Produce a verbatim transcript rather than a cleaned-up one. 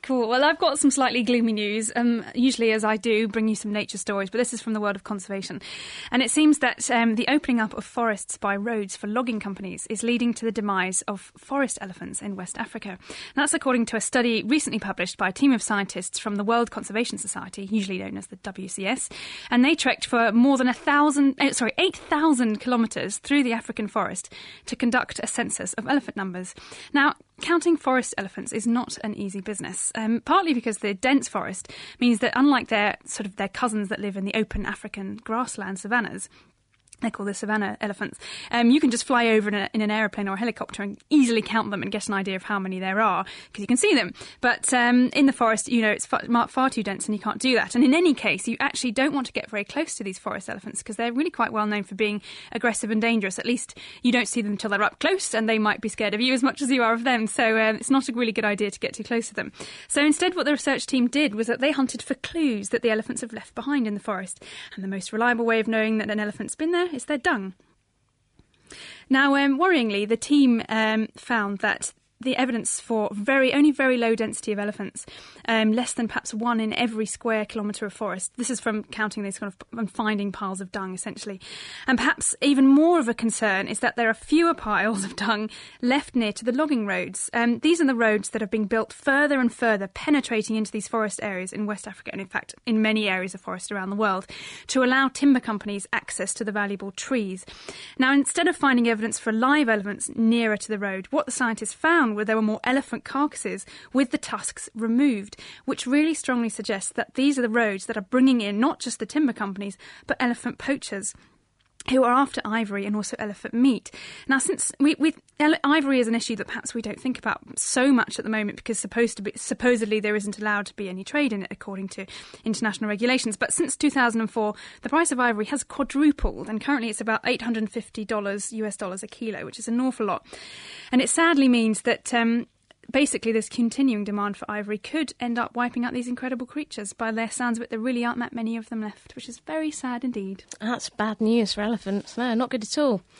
Cool. Well, I've got some slightly gloomy news. Um, usually, as I do, bring you some nature stories, but this is from the world of conservation. And it seems that um, the opening up of forests by roads for logging companies is leading to the demise of forest elephants in West Africa. And that's according to a study recently published by a team of scientists from the World Conservation Society, usually known as the W C S. And they trekked for more than a thousand, uh, sorry, eight thousand kilometres through the African forest to conduct a census of elephant numbers. Now, counting forest elephants is not an easy business, um, partly because the dense forest means that unlike their sort of their cousins that live in the open African grassland savannas, they're called the savannah elephants, um, you can just fly over in, a, in an aeroplane or a helicopter and easily count them and get an idea of how many there are because you can see them. But um, in the forest, you know, it's far, far too dense and you can't do that. And in any case, you actually don't want to get very close to these forest elephants because they're really quite well known for being aggressive and dangerous. At least you don't see them until they're up close and they might be scared of you as much as you are of them. So um, it's not a really good idea to get too close to them. So instead, what the research team did was that they hunted for clues that the elephants have left behind in the forest. And the most reliable way of knowing that an elephant's been there is their dung. Now, um, worryingly, the team um, found that the evidence for very only very low density of elephants, um, less than perhaps one in every square kilometre of forest. This is from counting these kind of and finding piles of dung, essentially. And perhaps even more of a concern is that there are fewer piles of dung left near to the logging roads. Um, these are the roads that are being built further and further, penetrating into these forest areas in West Africa and, in fact, in many areas of forest around the world, to allow timber companies access to the valuable trees. Now, instead of finding evidence for live elephants nearer to the road, what the scientists found where there were more elephant carcasses with the tusks removed, which really strongly suggests that these are the roads that are bringing in not just the timber companies, but elephant poachers who are after ivory and also elephant meat. Now, since we, we, ivory is an issue that perhaps we don't think about so much at the moment because supposed to be, supposedly there isn't allowed to be any trade in it according to international regulations. But since two thousand four, the price of ivory has quadrupled and currently it's about eight hundred fifty dollars U S dollars a kilo, which is an awful lot. And it sadly means that um, basically this continuing demand for ivory could end up wiping out these incredible creatures. By their sounds of it, there really aren't that many of them left, which is very sad indeed. That's bad news for elephants. No, not good at all.